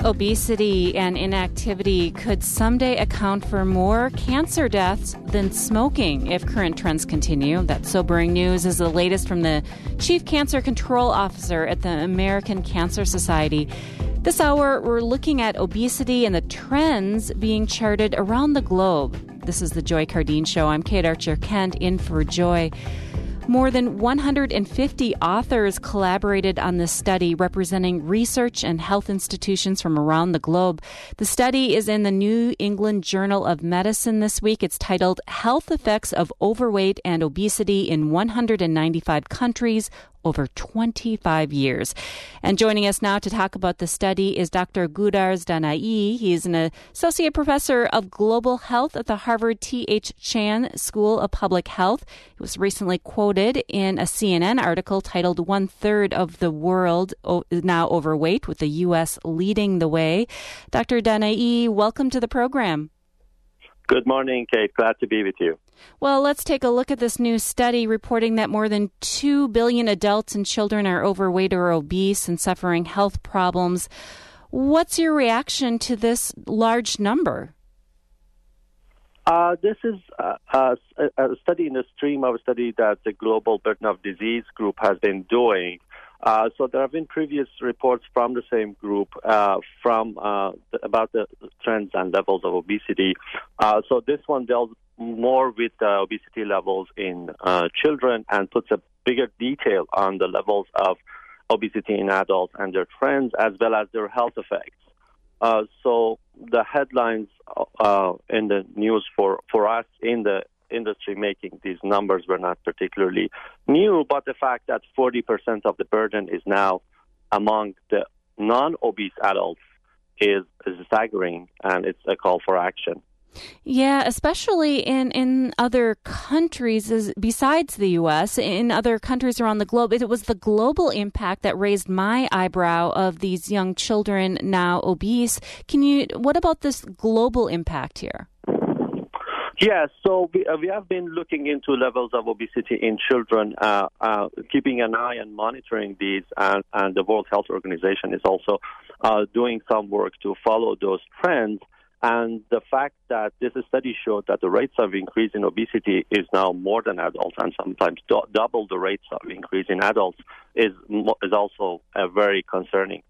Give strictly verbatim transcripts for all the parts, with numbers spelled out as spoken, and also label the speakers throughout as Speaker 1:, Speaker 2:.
Speaker 1: obesity and inactivity could someday account for more cancer deaths than smoking if current trends continue. That sobering news is the latest from the Chief Cancer Control Officer at the American Cancer Society. This hour, we're looking at obesity and the trends being charted around the globe. This is the Joy Cardine Show. I'm Kate Archer-Kent in for Joy. More than one hundred fifty authors collaborated on this study representing research and health institutions from around the globe. The study is in the New England Journal of Medicine this week. It's titled Health Effects of Overweight and Obesity in one hundred ninety-five Countries over twenty-five years. And joining us now to talk about the study is Doctor Gurdarz Danai. He is an associate professor of global health at the Harvard T H Chan School of Public Health. He was recently quoted in a C N N article titled One Third of the World is Now Overweight, with the U S leading the way. Doctor Danai, welcome to the program.
Speaker 2: Good morning, Kate. Glad to be with you.
Speaker 1: Well, let's take a look at this new study reporting that more than two billion adults and children are overweight or obese and suffering health problems. What's your reaction to this large number?
Speaker 2: Uh, this is uh, a, a study in the stream of a study that the Global Burden of Disease group has been doing. Uh, so there have been previous reports from the same group uh, from uh, the, about the trends and levels of obesity. Uh, so this one deals more with uh, obesity levels in uh, children and puts a bigger detail on the levels of obesity in adults and their trends as well as their health effects. Uh, so the headlines uh, in the news for, for us in the industry making these numbers were not particularly new, but the fact that forty percent of the burden is now among the non-obese adults is, is staggering, and it's a call for action.
Speaker 1: Yeah, especially in, in other countries is, besides the U S, in other countries around the globe. It was the global impact that raised my eyebrow of these young children now obese. Can you? What about this global impact here?
Speaker 2: Yes, so we, uh, we have been looking into levels of obesity in children, uh, uh, keeping an eye and monitoring these, and, and the World Health Organization is also uh, doing some work to follow those trends. And the fact that this study showed that the rates of increase in obesity is now more than adults and sometimes do- double the rates of increase in adults is is also uh, very concerning.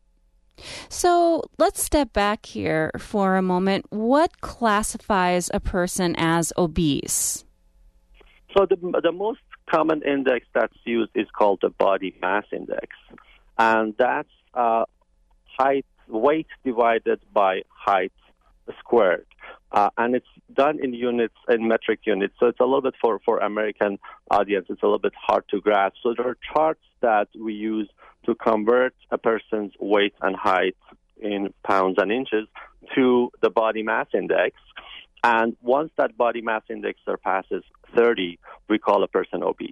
Speaker 1: So let's step back here for a moment. What classifies a person as obese?
Speaker 2: So the the most common index that's used is called the body mass index, and that's uh, height, weight divided by height squared. Uh, and it's done in units, in metric units. So it's a little bit for, for American audience, it's a little bit hard to grasp. So there are charts that we use to convert a person's weight and height in pounds and inches to the body mass index. And once that body mass index surpasses thirty, we call a person obese.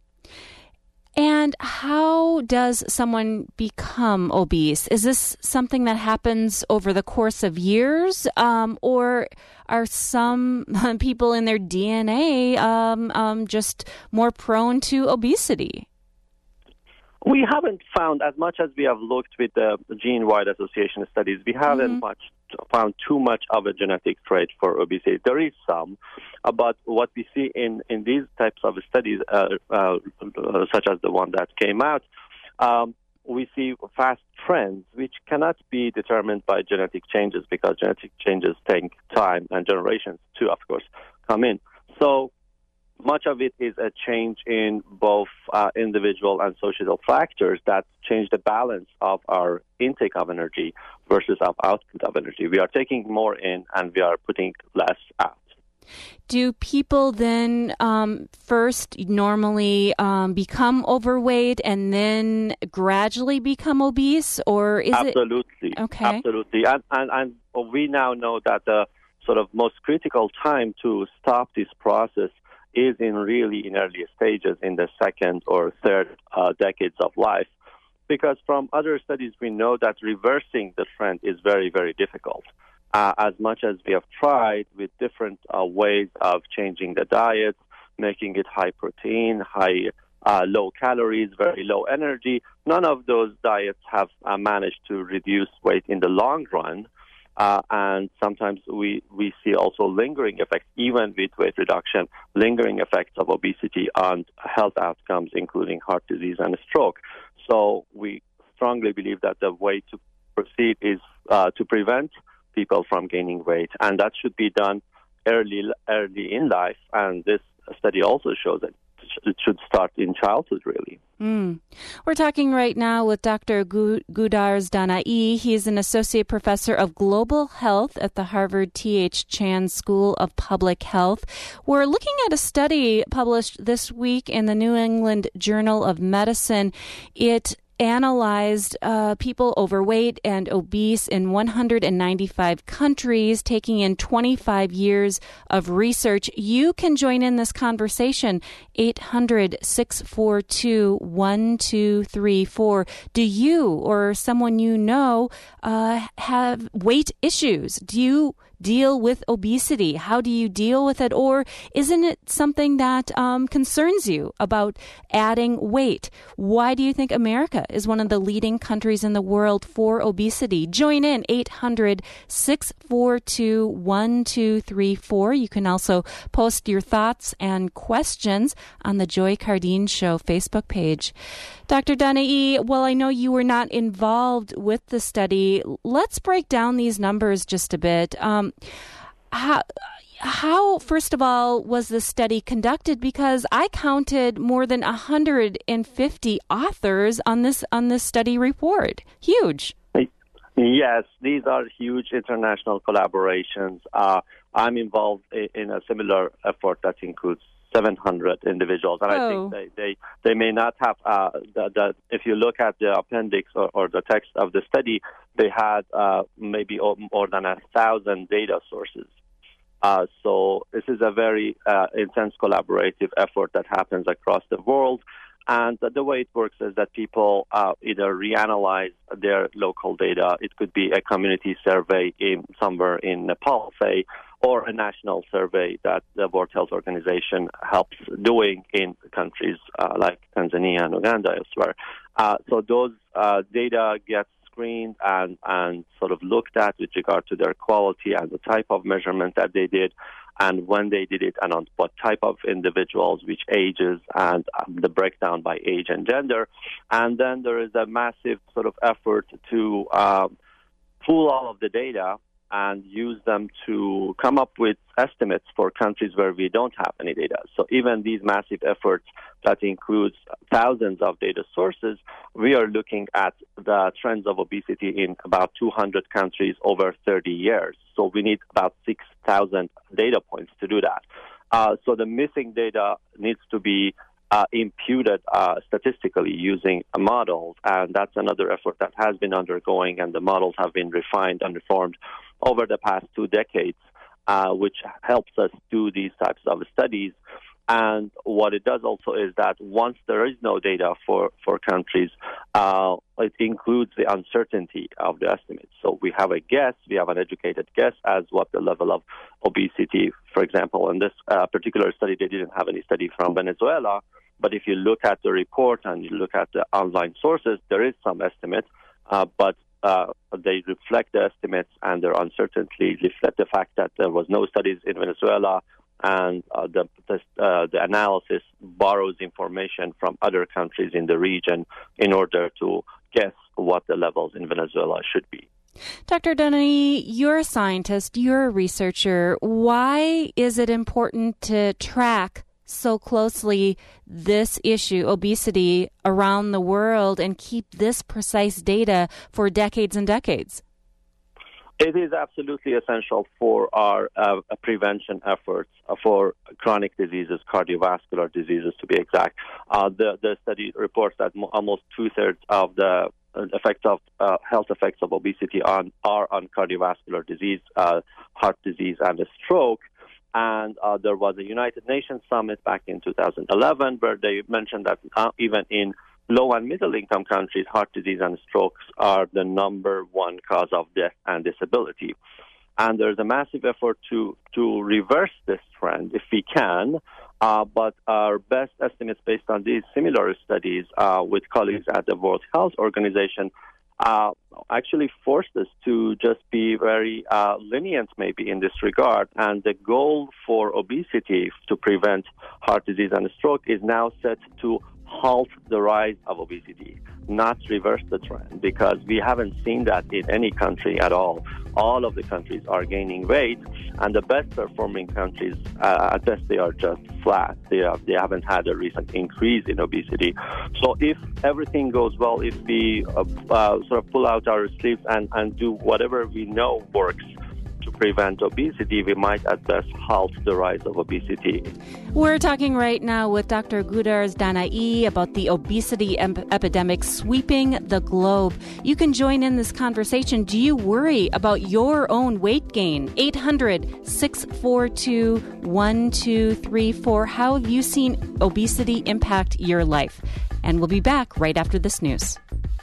Speaker 1: And how does someone become obese? Is this something that happens over the course of years, um, or are some people in their D N A um, um, just more prone to obesity?
Speaker 2: We haven't found, as much as we have looked with the gene-wide association studies, we haven't mm-hmm. much found too much of a genetic trait for obesity. There is some, uh, but what we see in, in these types of studies, uh, uh, such as the one that came out, um, we see fast trends which cannot be determined by genetic changes because genetic changes take time and generations to, of course, come in. So much of it is a change in both uh, individual and societal factors that change the balance of our intake of energy versus our output of energy. We are taking more in and we are putting less out.
Speaker 1: Do people then um, first normally um, become overweight and then gradually become obese, or is
Speaker 2: Absolutely.
Speaker 1: it? Okay.
Speaker 2: Absolutely. And, and, and we now know that the sort of most critical time to stop this process is in really in early stages in the second or third uh, decades of life. Because from other studies, we know that reversing the trend is very, very difficult. Uh, as much as we have tried with different uh, ways of changing the diet, making it high protein, high uh, low calories, very low energy. None of those diets have uh, managed to reduce weight in the long run. Uh, and sometimes we, we see also lingering effects, even with weight reduction, lingering effects of obesity on health outcomes, including heart disease and stroke. So we strongly believe that the way to proceed is uh, to prevent people from gaining weight, and that should be done early early in life. And this study also shows that it should start in childhood, really.
Speaker 1: Mm. We're talking right now with Doctor Gurdas Danai. He's an associate professor of global health at the Harvard T H Chan School of Public Health. We're looking at a study published this week in the New England Journal of Medicine. It analyzed uh, people overweight and obese in one hundred ninety-five countries, taking in twenty-five years of research. You can join in this conversation, eight hundred, six four two, one two three four. Do you or someone you know uh, have weight issues? Do you deal with obesity? How do you deal with it? Or isn't it something that um, concerns you about adding weight? Why do you think America is one of the leading countries in the world for obesity? Join in, eight hundred, six four two, one two three four. You can also post your thoughts and questions on the Joy Cardine Show Facebook page. Doctor Danai, well, I know you were not involved with the study. Let's break down these numbers just a bit. Um, how, how, first of all, was this study conducted? Because I counted more than one hundred fifty authors on this on this study report. Huge.
Speaker 2: Yes, these are huge international collaborations. Uh, I'm involved in a similar effort that includes seven hundred individuals, and oh. I think they, they, they may not have, uh, the, the, if you look at the appendix or, or the text of the study, they had uh, maybe more than a thousand data sources. Uh, so this is a very uh, intense collaborative effort that happens across the world. And the way it works is that people uh, either reanalyze their local data. It could be a community survey in somewhere in Nepal, say, or a national survey that the World Health Organization helps doing in countries uh, like Tanzania and Uganda, elsewhere. Uh, so those uh, data get screened and, and sort of looked at with regard to their quality and the type of measurement that they did, and when they did it, and on what type of individuals, which ages, and um, the breakdown by age and gender. And then there is a massive sort of effort to um, pool all of the data and use them to come up with estimates for countries where we don't have any data. So even these massive efforts that includes thousands of data sources, we are looking at the trends of obesity in about two hundred countries over thirty years. So we need about six thousand data points to do that. Uh, so the missing data needs to be uh, imputed uh, statistically using models, and that's another effort that has been undergoing, and the models have been refined and reformed over the past two decades, uh, which helps us do these types of studies. And what it does also is that once there is no data for, for countries, uh, it includes the uncertainty of the estimates. So we have a guess, we have an educated guess as what the level of obesity, for example, in this uh, particular study, they didn't have any study from Venezuela, but if you look at the report and you look at the online sources, there is some estimate, uh, but uh, they reflect the estimates, and their uncertainty reflect the fact that there was no studies in Venezuela, and uh, the the, uh, the analysis borrows information from other countries in the region in order to guess what the levels in Venezuela should be.
Speaker 1: Doctor Danai, you're a scientist, you're a researcher. Why is it important to track so closely this issue, obesity, around the world and keep this precise data for decades and decades?
Speaker 2: It is absolutely essential for our uh, prevention efforts uh, for chronic diseases, cardiovascular diseases to be exact. Uh, the, the study reports that mo- almost two-thirds of the effects of uh, health effects of obesity on are on cardiovascular disease, uh, heart disease, and stroke. And uh, there was a United Nations summit back in two thousand eleven where they mentioned that uh, even in low and middle income countries, heart disease and strokes are the number one cause of death and disability. And there's a massive effort to, to reverse this trend, if we can, Uh, but our best estimates based on these similar studies uh, with colleagues at the World Health Organization uh, actually forced us to just be very uh, lenient maybe in this regard. And the goal for obesity to prevent heart disease and stroke is now set to halt the rise of obesity, not reverse the trend, because we haven't seen that in any country at all. All of the countries are gaining weight, and the best performing countries, uh, at best, they are just flat. They, are, they haven't had a recent increase in obesity. So if everything goes well, if we uh, uh, sort of pull out our sleeves and, and do whatever we know works to prevent obesity, we might at best halt the rise of obesity.
Speaker 1: We're talking right now with Doctor Gurdas Danai about the obesity em- epidemic sweeping the globe. You can join in this conversation. Do you worry about your own weight gain? eight hundred, six four two, one two three four. How have you seen obesity impact your life? And we'll be back right after this news.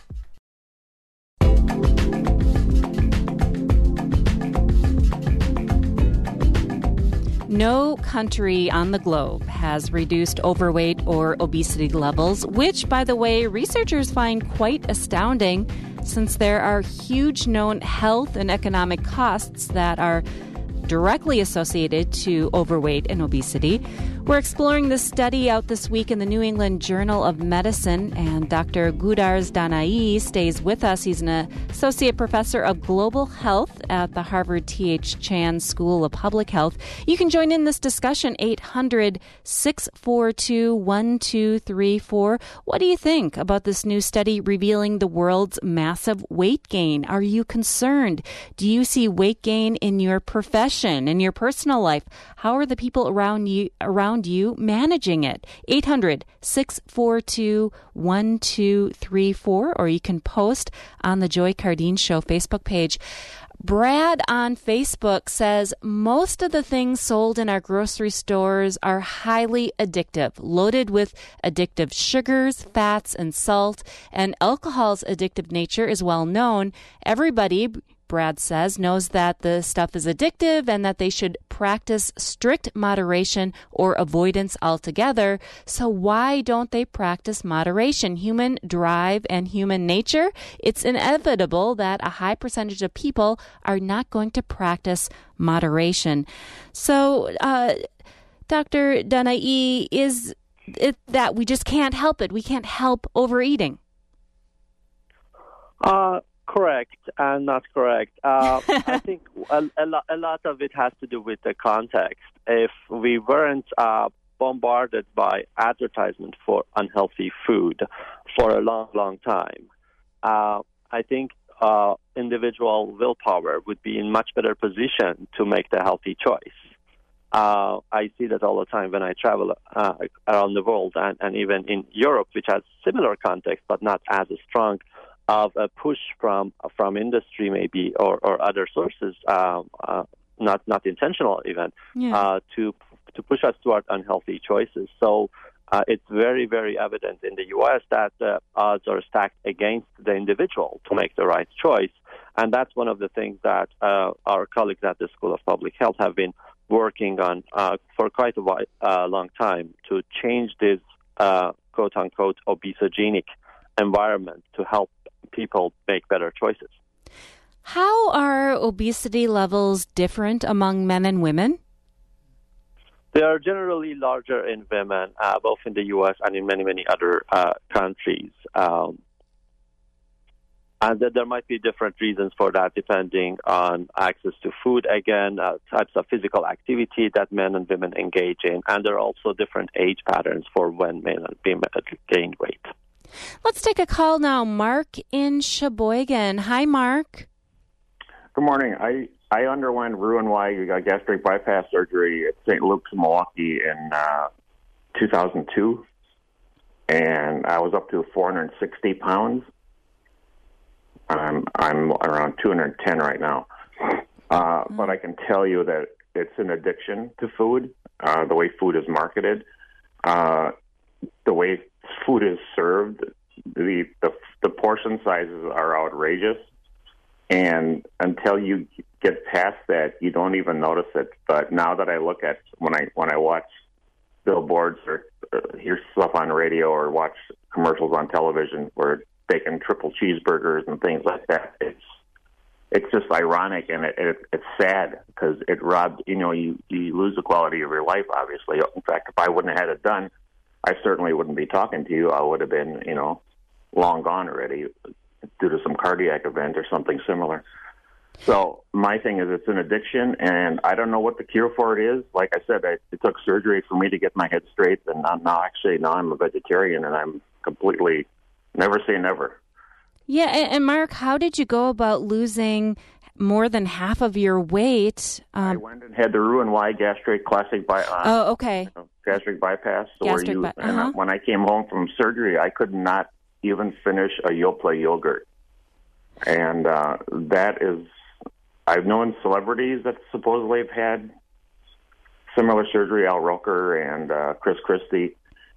Speaker 1: No country on the globe has reduced overweight or obesity levels, which, by the way, researchers find quite astounding since there are huge known health and economic costs that are directly associated to overweight and obesity. We're exploring this study out this week in the New England Journal of Medicine, and Doctor Gurdas Danai stays with us. He's an associate professor of global health at the Harvard T H Chan School of Public Health. You can join in this discussion, eight hundred, six four two, one two three four. What do you think about this new study revealing the world's massive weight gain? Are you concerned? Do you see weight gain in your profession, in your personal life? How are the people around you around you managing it? eight hundred, six four two, one two three four, or you can post on the Joy Cardine Show Facebook page. Brad on Facebook says, most of the things sold in our grocery stores are highly addictive, loaded with addictive sugars, fats, and salt, and alcohol's addictive nature is well known. Everybody, Brad says, knows that the stuff is addictive and that they should practice strict moderation or avoidance altogether. So why don't they practice moderation? Human drive and human nature, it's inevitable that a high percentage of people are not going to practice moderation. So, uh, Doctor Danai, is it that we just can't help it? We can't help overeating?
Speaker 2: Uh Correct and not correct. Uh, I think a, a, lot, a lot of it has to do with the context. If we weren't uh, bombarded by advertisement for unhealthy food for a long, long time, uh, I think uh, individual willpower would be in much better position to make the healthy choice. Uh, I see that all the time when I travel uh, around the world, and, and even in Europe, which has similar context but not as strong of a push from from industry maybe or, or other sources, uh, uh, not not intentional even, yeah. uh, to to push us toward unhealthy choices. So uh, it's very, very evident in the U S that the odds are stacked against the individual to make the right choice. And that's one of the things that uh, our colleagues at the School of Public Health have been working on uh, for quite a while, uh, long time to change this uh, quote-unquote obesogenic environment to help people make better choices.
Speaker 1: How are obesity levels different among men and women?
Speaker 2: They are generally larger in women, uh, both in the U S and in many, many other uh, countries. Um, and that there might be different reasons for that depending on access to food, again, uh, types of physical activity that men and women engage in. And there are also different age patterns for when men and women gain weight.
Speaker 1: Let's take a call now. Mark in Sheboygan. Hi, Mark.
Speaker 3: Good morning. I, I underwent Roux-en-Y gastric bypass surgery at Saint Luke's, Milwaukee in uh, two thousand two, and I was up to four hundred sixty pounds. I'm I'm around two hundred ten right now, uh, mm. but I can tell you that it's an addiction to food. Uh, the way food is marketed, uh, the way food is served, the, the the portion sizes are outrageous, and until you get past that, you don't even notice it. But now that I look at when I when I watch billboards or uh, hear stuff on radio or watch commercials on television where bacon triple cheeseburgers and things like that. It's it's just ironic, and it, it, it's sad because it robbed, you know, you, you lose the quality of your life, obviously. In fact, if I wouldn't have had it done, I certainly wouldn't be talking to you. I would have been, you know, long gone already due to some cardiac event or something similar. So my thing is it's an addiction, and I don't know what the cure for it is. Like I said, I, it took surgery for me to get my head straight, and I'm now actually now I'm a vegetarian, and I'm completely never say never.
Speaker 1: Yeah, and, and Mark, how did you go about losing more than half of your weight? Um,
Speaker 3: I went and had the Roux-en-Y gastric classic by uh,
Speaker 1: oh, okay,
Speaker 3: you know, gastric bypass.
Speaker 1: Gastric
Speaker 3: where you,
Speaker 1: by-
Speaker 3: and
Speaker 1: uh-huh.
Speaker 3: when I came home from surgery, I could not even finish a Yoplait yogurt, and uh, that is. I've known celebrities that supposedly have had similar surgery, Al Roker and uh, Chris Christie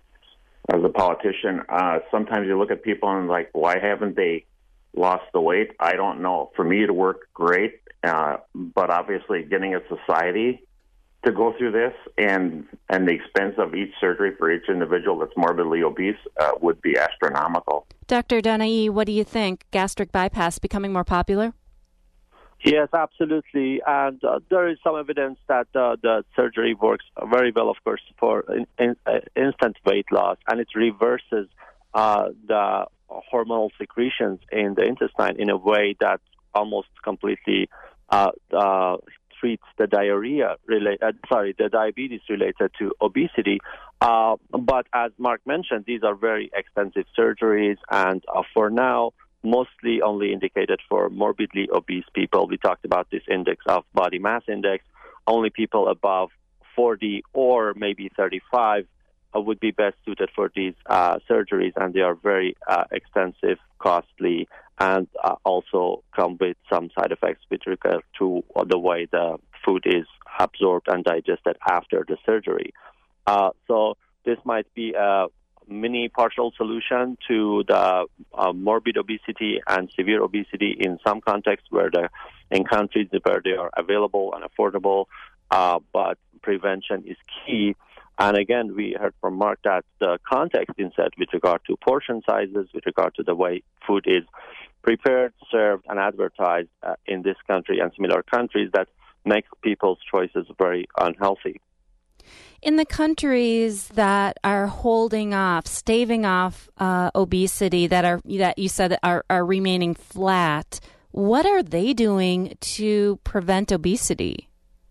Speaker 3: as a politician. Uh, sometimes you look at people and like, why haven't they lost the weight? I don't know. For me, it worked great, uh, but obviously getting a society to go through this and and the expense of each surgery for each individual that's morbidly obese uh, would be astronomical.
Speaker 1: Doctor Donahue, what do you think? Gastric bypass becoming more popular?
Speaker 2: Yes, absolutely. And uh, there is some evidence that uh, the surgery works very well, of course, for in, in, uh, instant weight loss, and it reverses uh, the hormonal secretions in the intestine in a way that almost completely uh, uh, treats the diarrhea, related, uh, sorry, the diabetes related to obesity. Uh, but as Mark mentioned, these are very expensive surgeries, and uh, for now, mostly only indicated for morbidly obese people. We talked about this index of body mass index. Only people above forty or maybe thirty-five uh, would be best suited for these uh, surgeries, and they are very uh, expensive, costly, and uh, also come with some side effects with regard to the way the food is absorbed and digested after the surgery. Uh, so this might be a mini partial solution to the uh, morbid obesity and severe obesity in some contexts where the in countries where they are available and affordable, uh, but prevention is key. And again, we heard from Mark that the context is set with regard to portion sizes, with regard to the way food is prepared, served, and advertised uh, in this country and similar countries that makes people's choices very unhealthy.
Speaker 1: In the countries that are holding off, staving off uh, obesity, that are that you said are, are remaining flat, what are they doing to prevent obesity?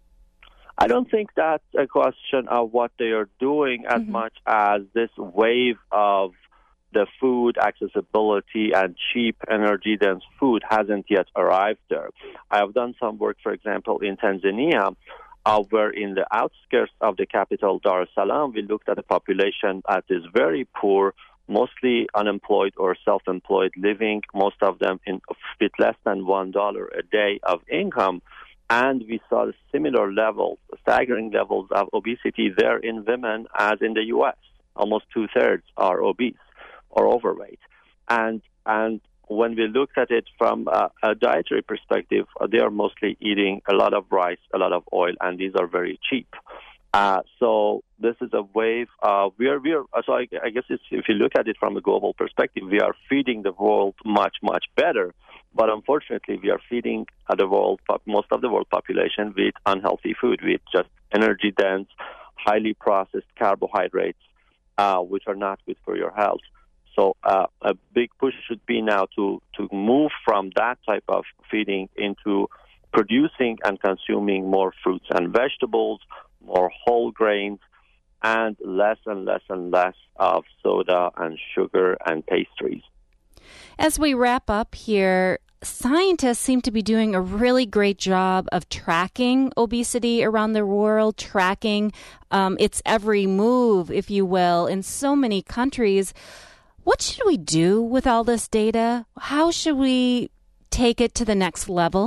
Speaker 2: I don't think that's a question of what they are doing as mm-hmm. much as this wave of the food accessibility and cheap energy-dense food hasn't yet arrived there. I have done some work, for example, in Tanzania, Uh, where in the outskirts of the capital, Dar es Salaam, we looked at a population that is very poor, mostly unemployed or self-employed, living, most of them in with less than one dollar a day of income. And we saw similar levels, staggering levels of obesity there in women as in the U S. Almost two-thirds are obese or overweight. And and when we looked at it from a, a dietary perspective, uh, they are mostly eating a lot of rice, a lot of oil, and these are very cheap. Uh, so this is a wave. Uh, we are, we are. So I, I guess it's, if you look at it from a global perspective, we are feeding the world much, much better. But unfortunately, we are feeding uh, the world, most of the world population, with unhealthy food, with just energy-dense, highly processed carbohydrates, uh, which are not good for your health. So uh, a big push should be now to, to move from that type of feeding into producing and consuming more fruits and vegetables, more whole grains, and less and less and less of soda and sugar and pastries.
Speaker 1: As we wrap up here, scientists seem to be doing a really great job of tracking obesity around the world, tracking um, its every move, if you will, in so many countries. What should we do with all this data? How should we take it to the next level?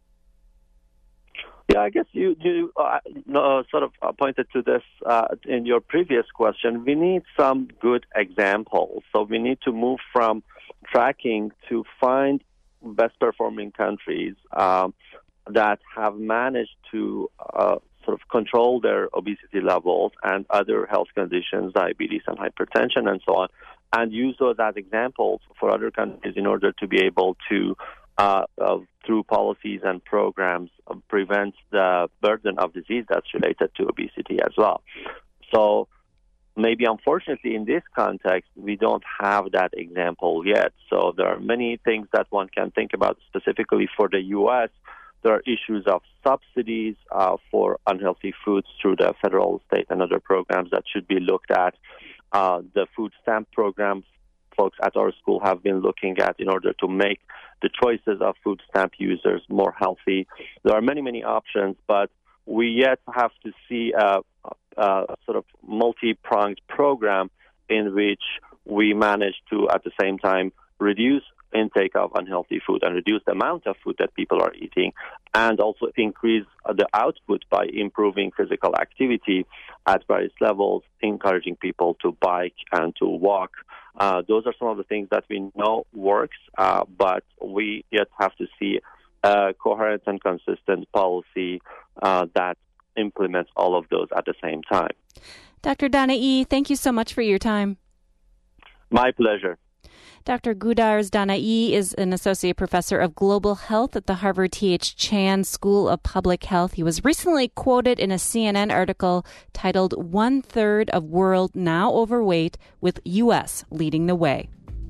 Speaker 2: Yeah, I guess you, you uh, uh, sort of pointed to this uh, in your previous question. We need some good examples. So we need to move from tracking to find best-performing countries um, that have managed to uh, sort of control their obesity levels and other health conditions, diabetes and hypertension and so on, and use those as examples for other countries in order to be able to, uh, uh, through policies and programs, uh, prevent the burden of disease that's related to obesity as well. So maybe, unfortunately, in this context, we don't have that example yet. So there are many things that one can think about specifically for the U S. There are issues of subsidies uh, for unhealthy foods through the federal, state, and other programs that should be looked at. Uh, the food stamp program folks at our school have been looking at in order to make the choices of food stamp users more healthy. There are many, many options, but we yet have to see a, a sort of multi-pronged program in which we manage to, at the same time, reduce intake of unhealthy food and reduce the amount of food that people are eating, and also increase the output by improving physical activity at various levels, encouraging people to bike and to walk. Uh, those are some of the things that we know works, uh, but we yet have to see a coherent and consistent policy uh, that implements all of those at the same time.
Speaker 1: Doctor Danai, thank you so much for your time.
Speaker 2: My pleasure.
Speaker 1: Doctor Gudars Danai is an associate professor of global health at the Harvard T H Chan School of Public Health. He was recently quoted in a C N N article titled One Third of World Now Overweight, with U S leading the way.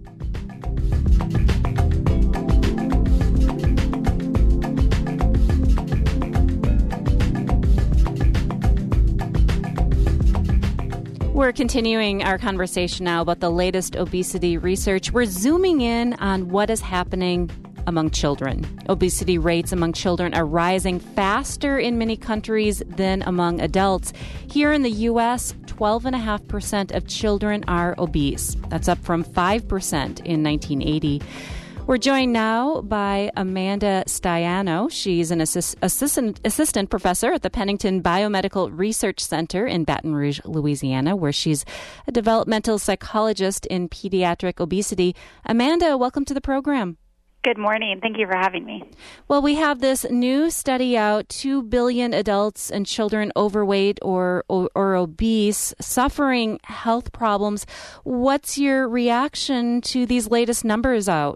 Speaker 1: We're continuing our conversation now about the latest obesity research. We're zooming in on what is happening among children. Obesity rates among children are rising faster in many countries than among adults. Here in the U S, twelve point five percent of children are obese. That's up from five percent in nineteen eighty. We're joined now by Amanda Staiano. She's an assist, assistant, assistant professor at the Pennington Biomedical Research Center in Baton Rouge, Louisiana, where she's a developmental psychologist in pediatric obesity. Amanda, welcome to the program.
Speaker 4: Good morning. Thank you for having me.
Speaker 1: Well, we have this new study out, two billion adults and children overweight or, or, or obese, suffering health problems. What's your reaction to these latest numbers out?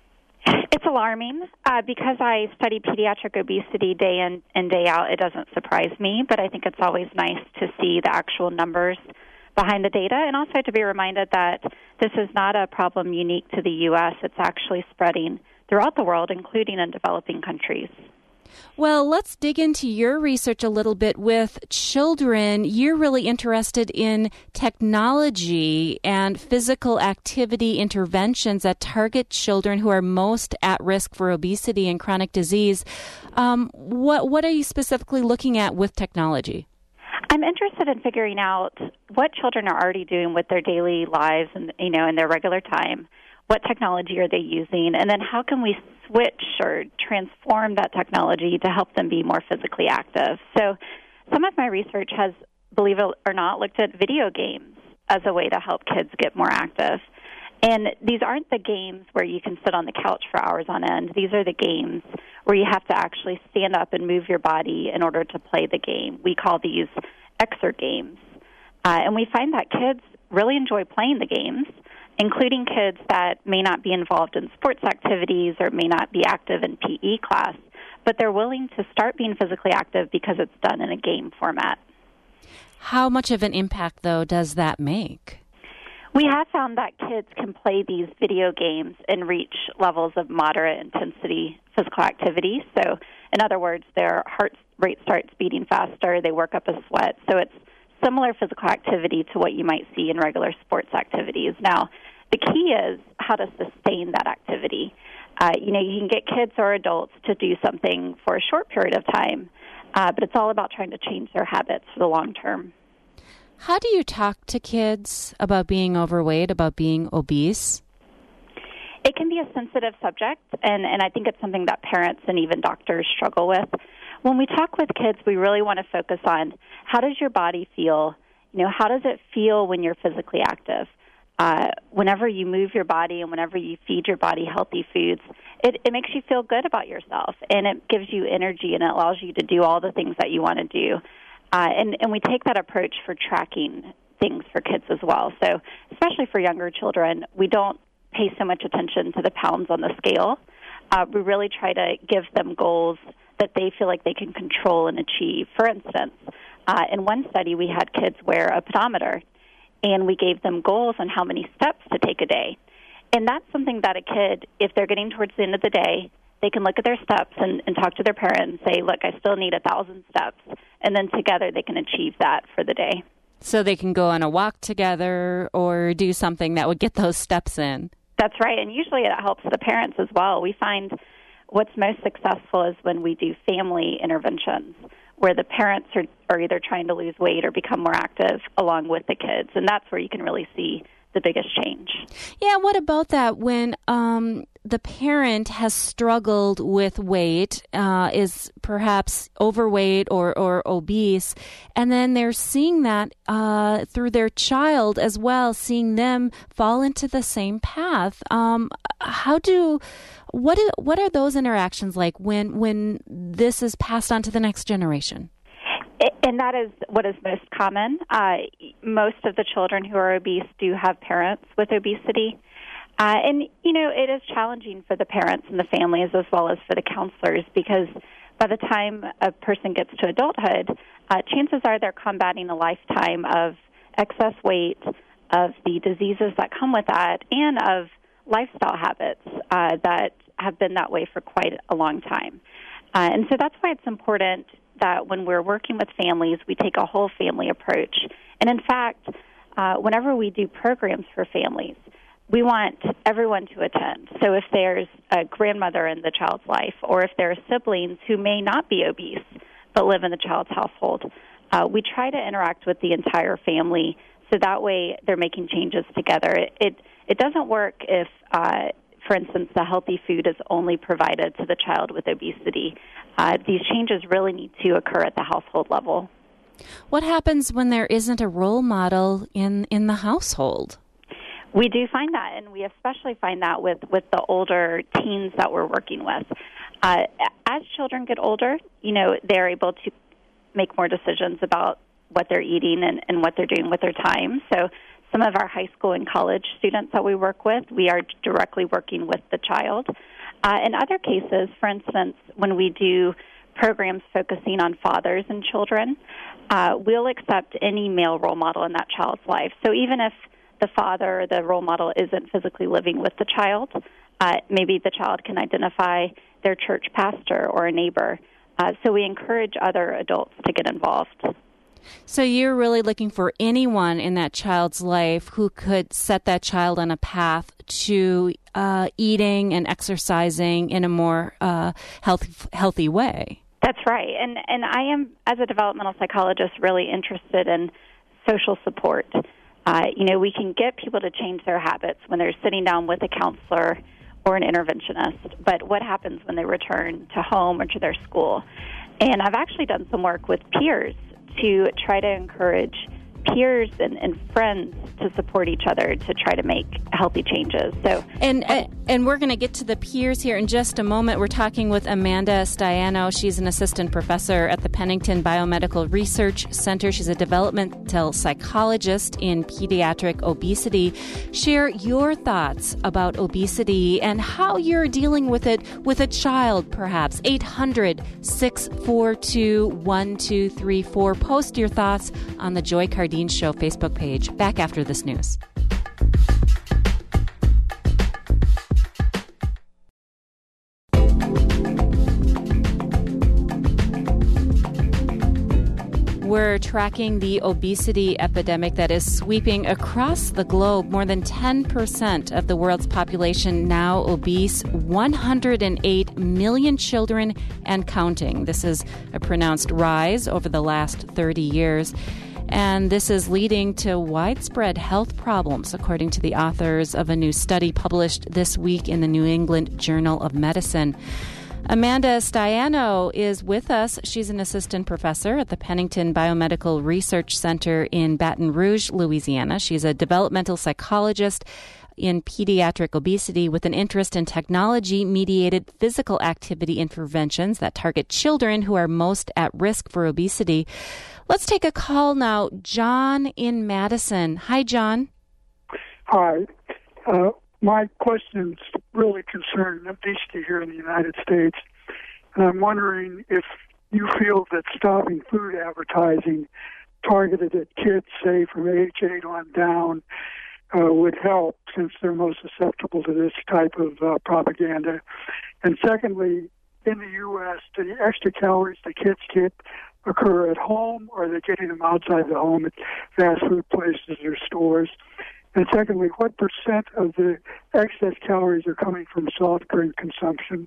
Speaker 4: It's alarming. Uh, because I study pediatric obesity day in and day out, it doesn't surprise me, but I think it's always nice to see the actual numbers behind the data, and also to be reminded that this is not a problem unique to the U S. It's actually spreading throughout the world, including in developing countries.
Speaker 1: Well, let's dig into your research a little bit with children. You're really interested in technology and physical activity interventions that target children who are most at risk for obesity and chronic disease. Um, what what are you specifically looking at with technology?
Speaker 4: I'm interested in figuring out what children are already doing with their daily lives and, you know, in their regular time. What technology are they using? And then how can we switch or transform that technology to help them be more physically active? So some of my research has, believe it or not, looked at video games as a way to help kids get more active. And these aren't the games where you can sit on the couch for hours on end. These are the games where you have to actually stand up and move your body in order to play the game. We call these exergames. Uh, and we find that kids really enjoy playing the games, including kids that may not be involved in sports activities or may not be active in P E class, but they're willing to start being physically active because it's done in a game format.
Speaker 1: How much of an impact, though, does that make?
Speaker 4: We have found that kids can play these video games and reach levels of moderate intensity physical activity. So, in other words, their heart rate starts beating faster, they work up a sweat. So it's similar physical activity to what you might see in regular sports activities. Now, the key is how to sustain that activity. Uh, you know, you can get kids or adults to do something for a short period of time, uh, but it's all about trying to change their habits for the long term.
Speaker 1: How do you talk to kids about being overweight, about being obese?
Speaker 4: It can be a sensitive subject, and, and I think it's something that parents and even doctors struggle with. When we talk with kids, we really want to focus on how does your body feel? You know, how does it feel when you're physically active? Uh, whenever you move your body and whenever you feed your body healthy foods, it, it makes you feel good about yourself, and it gives you energy, and it allows you to do all the things that you want to do. Uh, and, and we take that approach for tracking things for kids as well. So especially for younger children, we don't pay so much attention to the pounds on the scale. Uh, we really try to give them goals that they feel like they can control and achieve. For instance, uh, in one study, we had kids wear a pedometer, and we gave them goals on how many steps to take a day. And that's something that a kid, if they're getting towards the end of the day, they can look at their steps and, and talk to their parent and say, look, I still need a thousand steps. And then together they can achieve that for the day.
Speaker 1: So they can go on a walk together or do something that would get those steps in.
Speaker 4: That's right. And usually it helps the parents as well. We find what's most successful is when we do family interventions, where the parents are, are either trying to lose weight or become more active along with the kids. And that's where you can really see the biggest change.
Speaker 1: Yeah, what about that when um, the parent has struggled with weight, uh, is perhaps overweight or, or obese, and then they're seeing that uh, through their child as well, seeing them fall into the same path. Um, how do what do, what are those interactions like when when this is passed on to the next generation?
Speaker 4: And that is what is most common. Uh, most of the children who are obese do have parents with obesity. Uh, and, you know, it is challenging for the parents and the families as well as for the counselors because by the time a person gets to adulthood, uh, chances are they're combating a lifetime of excess weight, of the diseases that come with that, and of lifestyle habits uh, that have been that way for quite a long time. Uh, and so that's why it's important that when we're working with families, we take a whole family approach. And in fact, uh, whenever we do programs for families, we want everyone to attend. So if there's a grandmother in the child's life, or if there are siblings who may not be obese but live in the child's household, uh, we try to interact with the entire family so that way they're making changes together. It it, it doesn't work if, uh, for instance, the healthy food is only provided to the child with obesity. Uh, these changes really need to occur at the household level.
Speaker 1: What happens when there isn't a role model in, in the household?
Speaker 4: We do find that, and we especially find that with, with the older teens that we're working with. Uh, as children get older, you know, they're able to make more decisions about what they're eating and, and what they're doing with their time. So some of our high school and college students that we work with, we are directly working with the child. Uh, in other cases, for instance, when we do programs focusing on fathers and children, uh, we'll accept any male role model in that child's life. So even if the father or the role model isn't physically living with the child, uh, maybe the child can identify their church pastor or a neighbor. Uh, so we encourage other adults to get involved.
Speaker 1: So you're really looking for anyone in that child's life who could set that child on a path to uh, eating and exercising in a more uh, healthy, healthy way.
Speaker 4: That's right. And, and I am, as a developmental psychologist, really interested in social support. Uh, you know, we can get people to change their habits when they're sitting down with a counselor or an interventionist, but what happens when they return to home or to their school? And I've actually done some work with peers to try to encourage peers and, and friends to support each other to try to make healthy changes. So,
Speaker 1: and uh, and we're going to get to the peers here in just a moment. We're talking with Amanda Staiano. She's an assistant professor at the Pennington Biomedical Research Center. She's a developmental psychologist in pediatric obesity. Share your thoughts about obesity and how you're dealing with it with a child, perhaps. eight hundred, six four two, one two three four. Post your thoughts on the Joy Cardine Show Facebook page. Back after this news. We're tracking the obesity epidemic that is sweeping across the globe. More than ten percent of the world's population now obese, one hundred eight million children and counting. This is a pronounced rise over the last thirty years. And this is leading to widespread health problems, according to the authors of a new study published this week in the New England Journal of Medicine. Amanda Staiano is with us. She's an assistant professor at the Pennington Biomedical Research Center in Baton Rouge, Louisiana. She's a developmental psychologist in pediatric obesity with an interest in technology-mediated physical activity interventions that target children who are most at risk for obesity. Let's take a call now. John in Madison. Hi, John.
Speaker 5: Hi. Uh, my questions really concern obesity here in the United States. And I'm wondering if you feel that stopping food advertising targeted at kids, say, from age eight on down, uh, would help, since they're most susceptible to this type of uh, propaganda. And secondly, in the U S, do the extra calories the kids get occur at home, or are they getting them outside the home at fast food places or stores? And secondly, what percent of the excess calories are coming from soft drink consumption?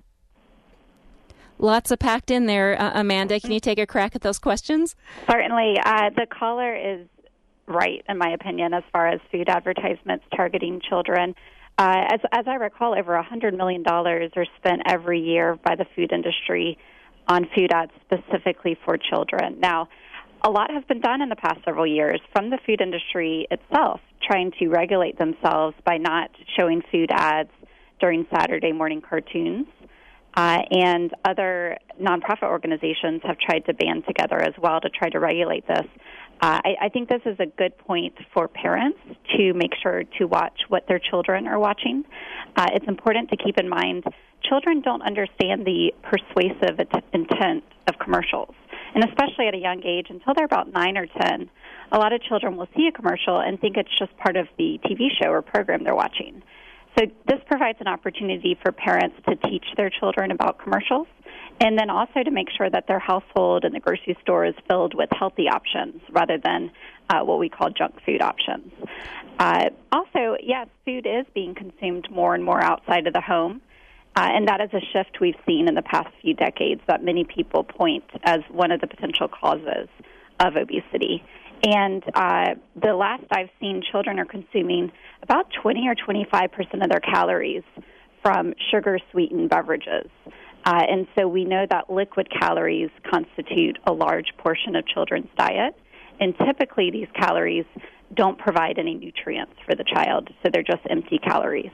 Speaker 1: Lots of packed in there. Uh, Amanda, can you take a crack at those questions?
Speaker 4: Certainly. Uh, the caller is right, in my opinion, as far as food advertisements targeting children. Uh, as, as I recall, over one hundred million dollars are spent every year by the food industry on food ads specifically for children. Now, a lot has been done in the past several years from the food industry itself, trying to regulate themselves by not showing food ads during Saturday morning cartoons. Uh, and other nonprofit organizations have tried to band together as well to try to regulate this. Uh, I, I think this is a good point for parents to make sure to watch what their children are watching. Uh, it's important to keep in mind children don't understand the persuasive intent of commercials, and especially at a young age, until they're about nine or ten, a lot of children will see a commercial and think it's just part of the T V show or program they're watching. So this provides an opportunity for parents to teach their children about commercials, and then also to make sure that their household and the grocery store is filled with healthy options rather than uh, what we call junk food options. Uh, also, yes, food is being consumed more and more outside of the home, uh, and that is a shift we've seen in the past few decades that many people point as one of the potential causes of obesity. And uh, the last I've seen, children are consuming about twenty or twenty-five percent of their calories from sugar-sweetened beverages. Uh, and so we know that liquid calories constitute a large portion of children's diet. And typically these calories don't provide any nutrients for the child, so they're just empty calories.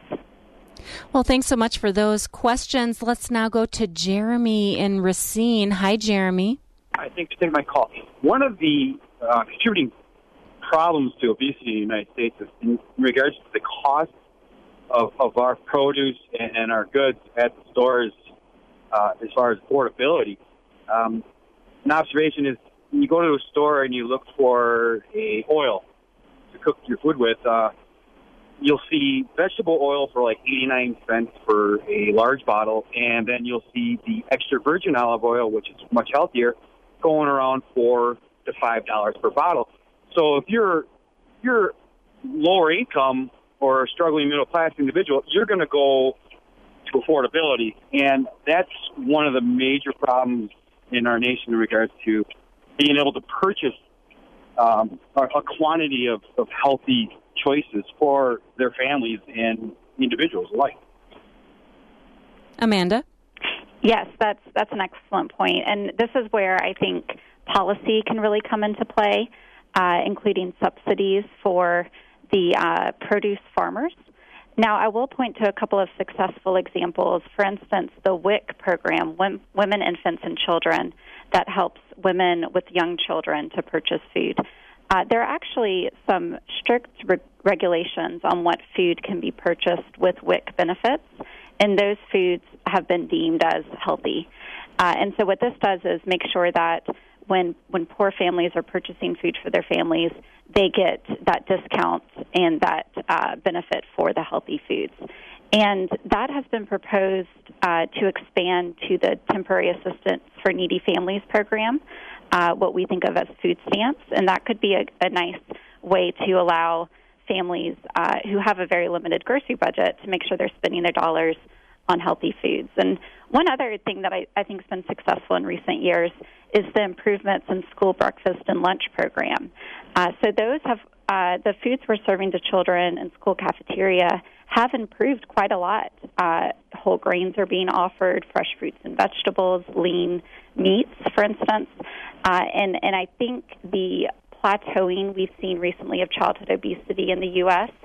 Speaker 1: Well, thanks so much for those questions. Let's now go to Jeremy in Racine. Hi, Jeremy.
Speaker 6: I think to take my call. One of the uh, contributing problems to obesity in the United States is in regards to the cost of, of our produce and, and our goods at the stores uh, as far as affordability. Um, an observation is when you go to a store and you look for a oil to cook your food with, uh, you'll see vegetable oil for like eighty-nine cents for a large bottle, and then you'll see the extra virgin olive oil, which is much healthier, going around four to five dollars per bottle. So if you're you're lower income or a struggling middle class individual, you're going to go to affordability, and that's one of the major problems in our nation in regards to being able to purchase um, a, a quantity of, of healthy choices for their families and individuals alike.
Speaker 1: Amanda?
Speaker 4: Yes, that's that's an excellent point. And this is where I think policy can really come into play, uh, including subsidies for the uh, produce farmers. Now, I will point to a couple of successful examples. For instance, the W I C program, Women, Infants, and Children, that helps women with young children to purchase food. Uh, there are actually some strict re- regulations on what food can be purchased with W I C benefits, and those foods have been deemed as healthy. Uh, and so what this does is make sure that when when poor families are purchasing food for their families, they get that discount and that uh, benefit for the healthy foods. And that has been proposed uh, to expand to the Temporary Assistance for Needy Families program, uh, what we think of as food stamps, and that could be a, a nice way to allow families uh, who have a very limited grocery budget to make sure they're spending their dollars on healthy foods. And one other thing that I, I think has been successful in recent years is the improvements in school breakfast and lunch program. Uh, so those have, uh, the foods we're serving to children in school cafeteria have improved quite a lot. Uh, whole grains are being offered, fresh fruits and vegetables, lean meats, for instance. Uh, and, and I think the plateauing we've seen recently of childhood obesity in the U S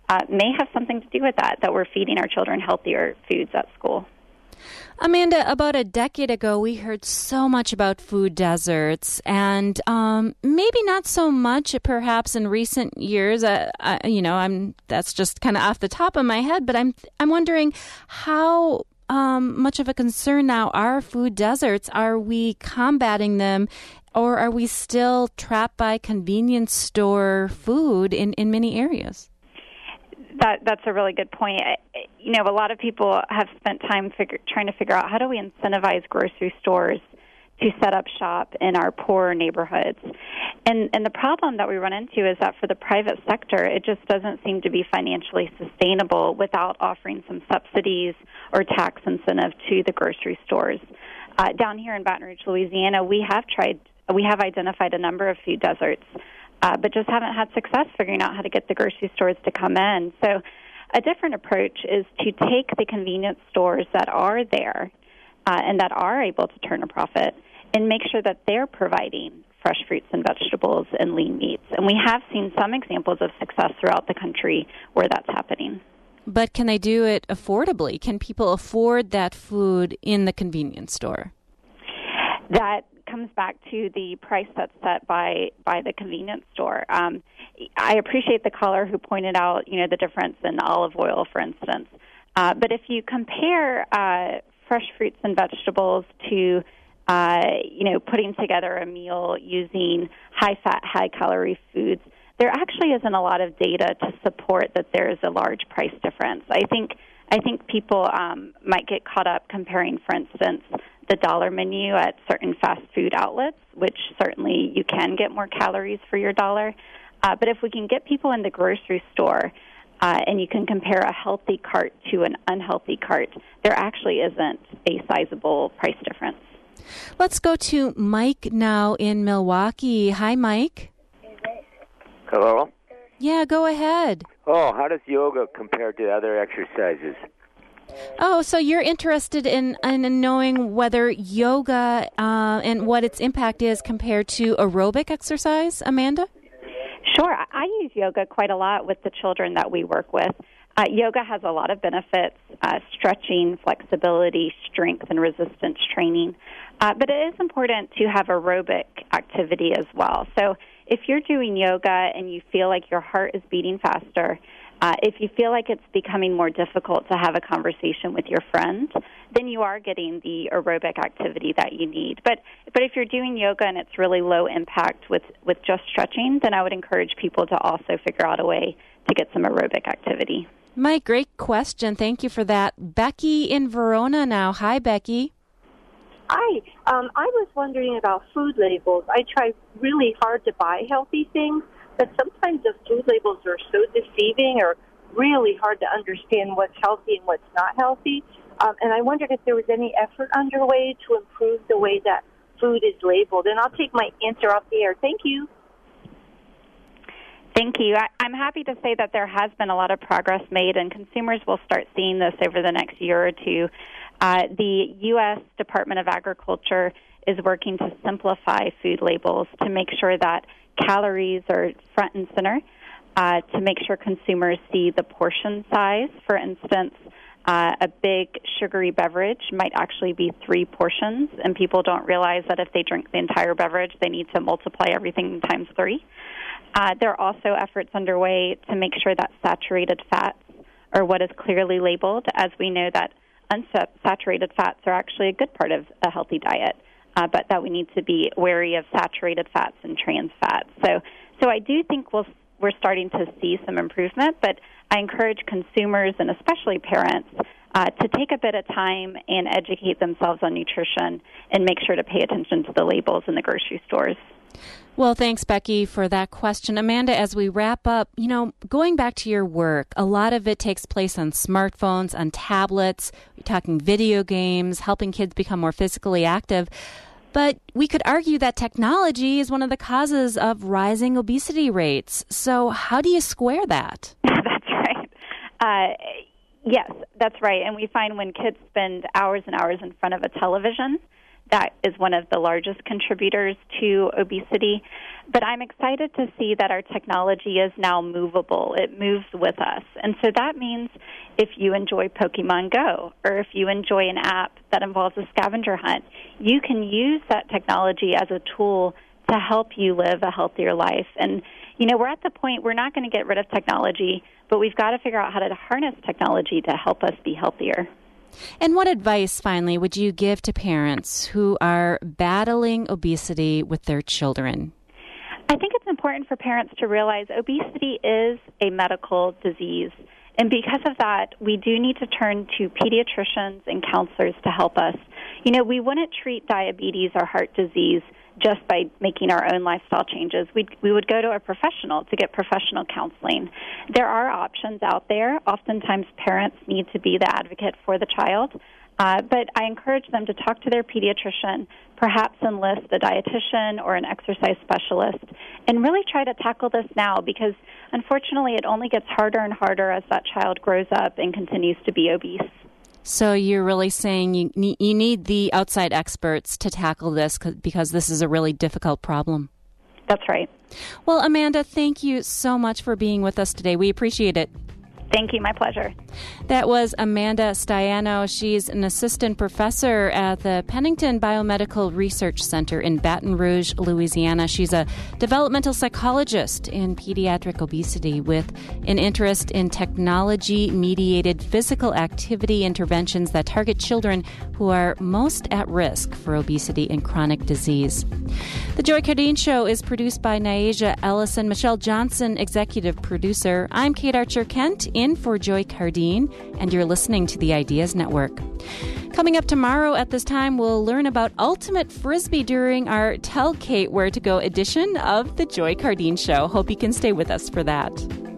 Speaker 4: uh, may have something to do with that, that we're feeding our children healthier foods at school.
Speaker 1: Amanda, about a decade ago, we heard so much about food deserts, and um, maybe not so much, perhaps, in recent years. Uh, uh, you know, I'm that's just kind of off the top of my head, but I'm I'm wondering how um, much of a concern now are food deserts. Are we combating them, or are we still trapped by convenience store food in, in many areas?
Speaker 4: That that's a really good point. You know, a lot of people have spent time figure, trying to figure out how do we incentivize grocery stores to set up shop in our poorer neighborhoods. And and the problem that we run into is that for the private sector, it just doesn't seem to be financially sustainable without offering some subsidies or tax incentive to the grocery stores. Uh, down here in Baton Rouge, Louisiana, we have tried, we have identified a number of food deserts, Uh, but just haven't had success figuring out how to get the grocery stores to come in. So a different approach is to take the convenience stores that are there uh, and that are able to turn a profit and make sure that they're providing fresh fruits and vegetables and lean meats. And we have seen some examples of success throughout the country where that's happening.
Speaker 1: But can they do it affordably? Can people afford that food in the convenience store?
Speaker 4: That comes back to the price that's set by, by the convenience store. Um, I appreciate the caller who pointed out, you know, the difference in olive oil, for instance. Uh, but if you compare uh, fresh fruits and vegetables to, uh, you know, putting together a meal using high-fat, high-calorie foods, there actually isn't a lot of data to support that there is a large price difference. I think I think people um, might get caught up comparing, for instance, the dollar menu at certain fast food outlets, which certainly you can get more calories for your dollar. Uh, but if we can get people in the grocery store uh, and you can compare a healthy cart to an unhealthy cart, there actually isn't a sizable price difference.
Speaker 1: Let's go to Mike now in Milwaukee. Hi, Mike.
Speaker 7: Hello?
Speaker 1: Yeah, go ahead.
Speaker 7: Oh, how does yoga compare to other exercises?
Speaker 1: Oh, so you're interested in, in knowing whether yoga uh, and what its impact is compared to aerobic exercise, Amanda?
Speaker 4: Sure. I use yoga quite a lot with the children that we work with. Uh, yoga has a lot of benefits, uh, stretching, flexibility, strength, and resistance training. Uh, but it is important to have aerobic activity as well. So if you're doing yoga and you feel like your heart is beating faster, Uh, if you feel like it's becoming more difficult to have a conversation with your friend, then you are getting the aerobic activity that you need. But but if you're doing yoga and it's really low impact with, with just stretching, then I would encourage people to also figure out a way to get some aerobic activity.
Speaker 1: Mike, great question. Thank you for that. Becky in Verona now. Hi, Becky.
Speaker 8: Hi. Um, I was wondering about food labels. I try really hard to buy healthy things, but sometimes the food labels are so deceiving or really hard to understand what's healthy and what's not healthy. Um, and I wondered if there was any effort underway to improve the way that food is labeled. And I'll take my answer off the air. Thank you.
Speaker 4: Thank you. I, I'm happy to say that there has been a lot of progress made, and consumers will start seeing this over the next year or two. Uh, the U S Department of Agriculture is working to simplify food labels to make sure that calories are front and center, uh, to make sure consumers see the portion size. For instance, uh, a big sugary beverage might actually be three portions, and people don't realize that if they drink the entire beverage, they need to multiply everything times three. Uh, there are also efforts underway to make sure that saturated fats are what is clearly labeled, as we know that unsaturated fats are actually a good part of a healthy diet. Uh, but that we need to be wary of saturated fats and trans fats. So, so I do think we'll, we're starting to see some improvement, but I encourage consumers and especially parents uh, to take a bit of time and educate themselves on nutrition and make sure to pay attention to the labels in the grocery stores.
Speaker 1: Well, thanks, Becky, for that question. Amanda, as we wrap up, you know, going back to your work, a lot of it takes place on smartphones, on tablets. You're talking video games, helping kids become more physically active. But we could argue that technology is one of the causes of rising obesity rates. So how do you square that?
Speaker 4: That's right. Uh, yes, that's right. And we find when kids spend hours and hours in front of a television, that is one of the largest contributors to obesity. But I'm excited to see that our technology is now movable. It moves with us. And so that means if you enjoy Pokemon Go or if you enjoy an app that involves a scavenger hunt, you can use that technology as a tool to help you live a healthier life. And, you know, we're at the point we're not going to get rid of technology, but we've got to figure out how to harness technology to help us be healthier.
Speaker 1: And what advice, finally, would you give to parents who are battling obesity with their children?
Speaker 4: I think it's important for parents to realize obesity is a medical disease. And because of that, we do need to turn to pediatricians and counselors to help us. You know, we wouldn't treat diabetes or heart disease just by making our own lifestyle changes. We'd, we would go to a professional to get professional counseling. There are options out there. Oftentimes parents need to be the advocate for the child. Uh, but I encourage them to talk to their pediatrician, perhaps enlist a dietitian or an exercise specialist, and really try to tackle this now because, unfortunately, it only gets harder and harder as that child grows up and continues to be obese.
Speaker 1: So you're really saying you need, you need the outside experts to tackle this because this is a really difficult problem.
Speaker 4: That's right.
Speaker 1: Well, Amanda, thank you so much for being with us today. We appreciate it.
Speaker 4: Thank you. My pleasure.
Speaker 1: That was Amanda Staiano. She's an assistant professor at the Pennington Biomedical Research Center in Baton Rouge, Louisiana. She's a developmental psychologist in pediatric obesity with an interest in technology-mediated physical activity interventions that target children who are most at risk for obesity and chronic disease. The Joy Cardine Show is produced by Naija Ellison, Michelle Johnson, executive producer. I'm Kate Archer-Kent, in for Joy Cardine, and you're listening to the Ideas Network. Coming up tomorrow at this time, we'll learn about Ultimate Frisbee during our Tell Kate Where to Go edition of the Joy Cardine Show. Hope you can stay with us for that.